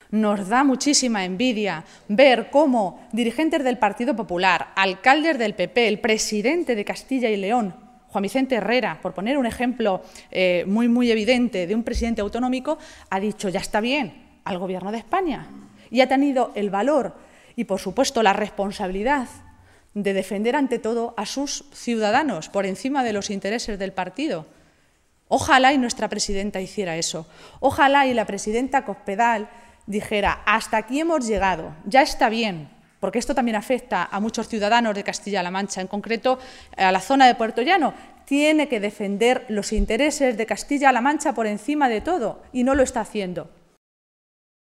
Nos da muchísima envidia ver cómo dirigentes del Partido Popular, alcaldes del PP, el presidente de Castilla y León, Juan Vicente Herrera, por poner un ejemplo muy evidente de un presidente autonómico, ha dicho ya está bien al Gobierno de España y ha tenido el valor y, por supuesto, la responsabilidad de defender ante todo a sus ciudadanos por encima de los intereses del partido. Ojalá y nuestra presidenta hiciera eso. Ojalá y la presidenta Cospedal dijera hasta aquí hemos llegado, ya está bien, porque esto también afecta a muchos ciudadanos de Castilla-La Mancha, en concreto a la zona de Puerto Llano. Tiene que defender los intereses de Castilla-La Mancha por encima de todo y no lo está haciendo.